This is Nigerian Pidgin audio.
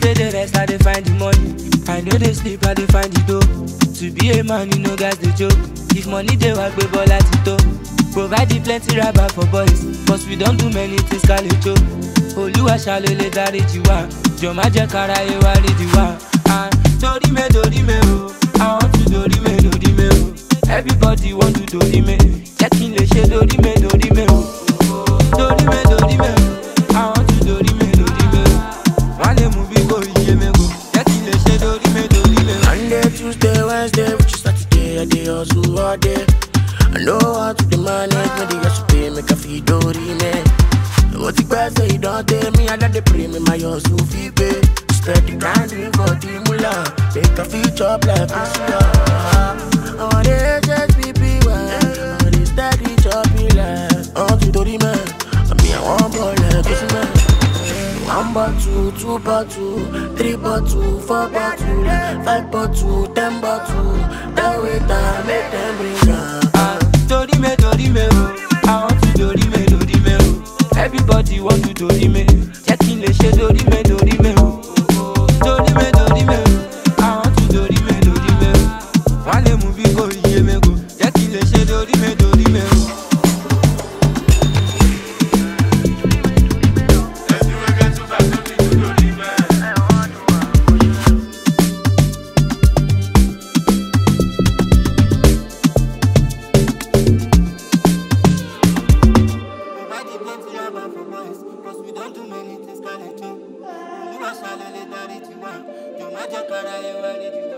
dey the rest, I dey find the money. I know they sleep, I dey find the dough. To be a man, you know guys the joke. If money dey work, we ball at it. Provide the plenty rubber for boys, cause we don't do many things, call it joke. Olúwa ṣàlélẹ̀ dáríjì wá, jọ̀ọ́ má jẹ́ káráyé wá rídìí wá. Torí me o, I want to dori me o. Everybody want to dori me, jẹ́ kí n lè ṣe dori me o. Dori me o, I want to dori me o. Wọ́n lè mú bí kò yé mi go, jẹ́ kí n lè ṣe dori me o. Monday, Tuesday, Wednesday, which is Saturday, I dey hustle all day. I know how to the manage, when they just pay, make a fee dori me. What the guys say, don't tell me, I got the pray me, my hustle fee pay. Steady grinding for the mullah, make a fee chop like this. I want the HSBP one, I want the steady chopping like. I want to do the man, I mean I want ball like this man. 1 bottle, 2 bottle, 3 bottle, 4 bottle, 5 bottle, 10 bottle. That way time make them bring down. Dori me o, I want to dori me o. Everybody want to dori me, jẹ́ kí n lè ṣe dori me o. Dori me o, I want to dori me o. Wọ́n lè mú bí kò yé mi go, jẹ́ kí n lè ṣe dori me o. Cause we don't do many things, can I do? You are shallow, let that it you want. You're my jackal, I am ready to